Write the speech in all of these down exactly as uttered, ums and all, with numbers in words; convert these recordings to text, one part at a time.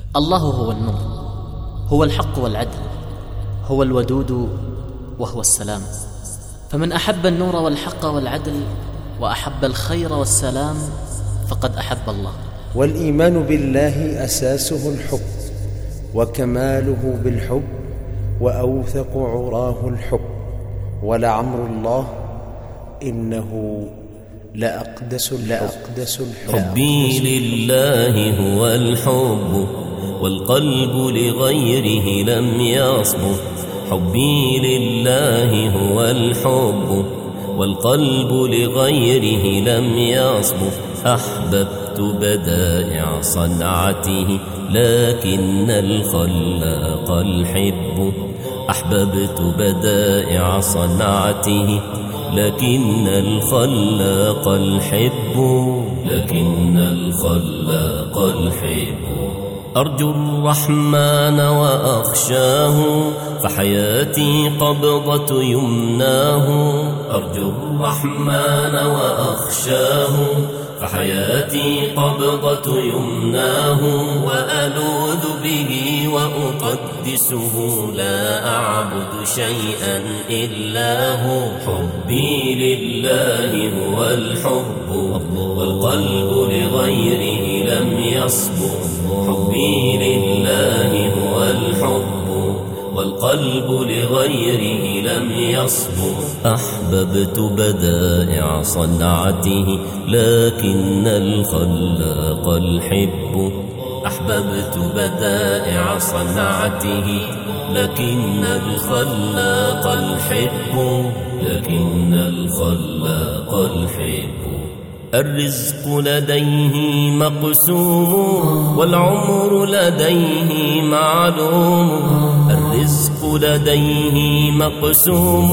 الله هو النور، هو الحق والعدل، هو الودود وهو السلام. فمن أحب النور والحق والعدل وأحب الخير والسلام فقد أحب الله. والإيمان بالله أساسه الحب، وكماله بالحب، وأوثق عراه الحب. ولعمر الله إنه لأقدس لأقدس الحب. حبي لله هو الحب، والقلب لغيره لم يصبر. حبي لله هو الحب، والقلب لغيره لم يصبر. أحببت بدائع صنعته لكن الخلاق الحب. أحببت بدائع صنعته لكن الخلاق الحب. لكن الخلاق الحب. أرجو الرحمن وأخشاه، فحياتي قبضة يمناه. أرجو الرحمن وأخشاه، فحياتي قبضة يمناه. وألوذ به وأقدسه، لا أعبد شيئا إلا هو. حبي لله هو الحب، والقلب لغيره لم يصبر. حبي لله هو الحب، والقلب لغيره لم يصبر. أحببت بدائع صنعته لكن الخلاق الحب. أحببت بدائع صنعته لكن الخلاق الحب. لكن الخلاق الحب. الرزق لديه مقسوم، والعمر لديه معلوم. الرزق لديه مقسوم،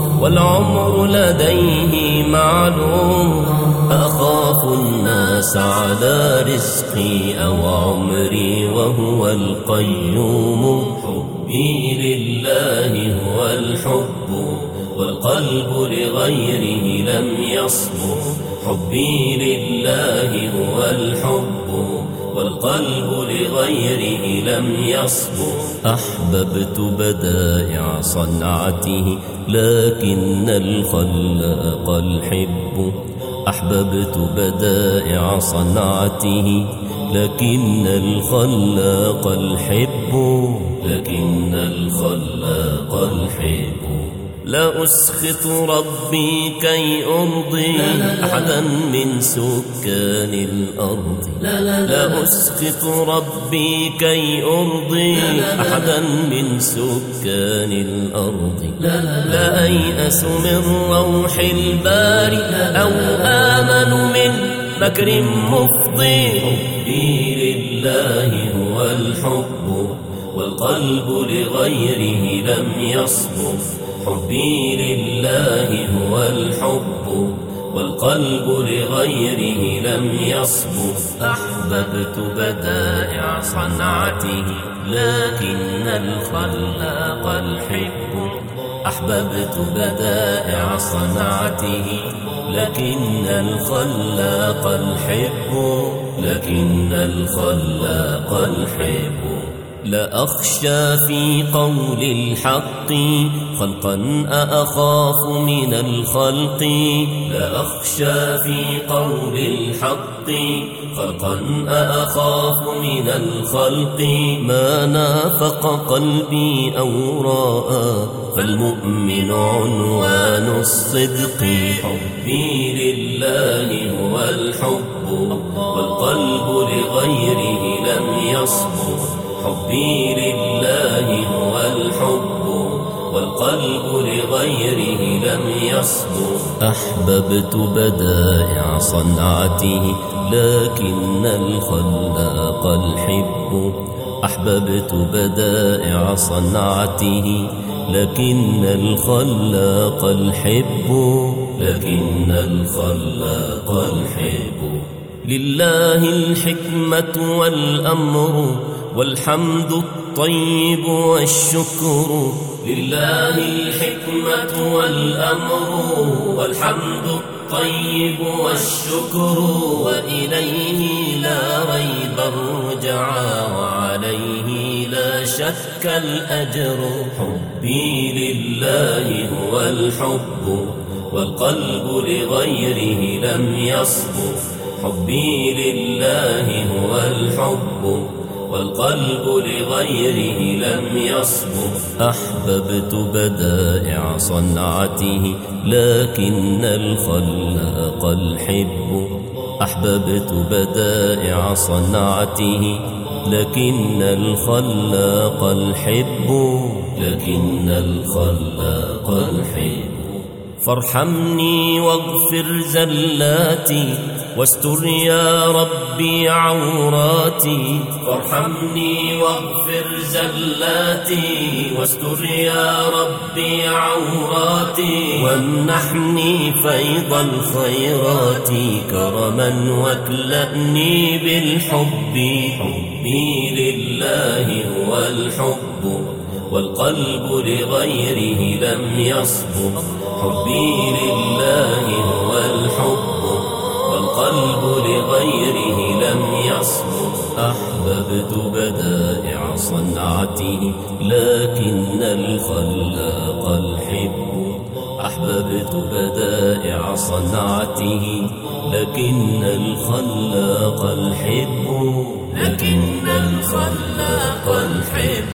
والعمر لديه معلوم. أخاف الناس على رزقي أو عمري وهو القيوم. حبي لله هو الحب، والقلب لغيره لم يصبر. حبي لله هو الحب، والقلب لغيره لم يصبر. أحببت بدائع صنعته لكن الخلاق الحب. أحببت بدائع صنعته لكن الخلاق الحب. لكن الخلاق الحب. لا أسخط ربي كي أرضي أحدا من سكان الأرض. لا أسخط ربي كي أرضي أحدا من سكان الأرض. لا أيأس من روح الباري أو آمن من مكر مفضي. حبي لله هو الحب، والقلب لغيره لم يصبر. حبي لله هو الحب، والقلب لغيره لم يصبر. أحببت بدائع صنعته لكن الخلاق الحب. أحببت بدائع صنعته لكن الخلاق الحب. لكن الخلاق الحب. لا أخشى في قول الحق خلقا أخاف من الخلق. لا أخشى في قول الحق خلقا أخاف من الخلق. ما نافق قلبي أو راء فالمؤمن عنوان الصدق. حبي لله هو الحب، والقلب لغيره لم يصبر. حبي لله هو الحب، والقلب لغيره لم يصبر. أحببت بدائع صنعته لكن الخلاق الحب. أحببت بدائع صنعته لكن الخلاق الحب. لكن الخلاق الحب. لله الحكمة والأمر، والحمد الطيب والشكر. لله الحكمة والأمر، والحمد الطيب والشكر. وإليه لا ريب الرجعى، وعليه لا شك الأجر. حبي لله هو الحب والقلب لغيره لم يصب. حبي لله هو الحب والقلب لغيره لم يصب. أحببت بدائع صنعته لكن الخلاق الحب. أحببت بدائع صنعته لكن الخلاق الحب. لكن الخلاق الحب. فارحمني واغفر زلاتي واستر يا ربي عوراتي. فارحمني واغفر زلاتي واستر يا ربي عوراتي. وامنحني فيض الخيرات كرما واكلأني بالحب. حبي لله هو الحب والقلب لغيره لم يصب. حبي لله هو الحب والقلب لغيره لم يصب. أحببت بدائع صنعته لكن الخلاق الحب. أحببت بدائع صنعته لكن الخلاق الحب. لكن الخلاق الحب.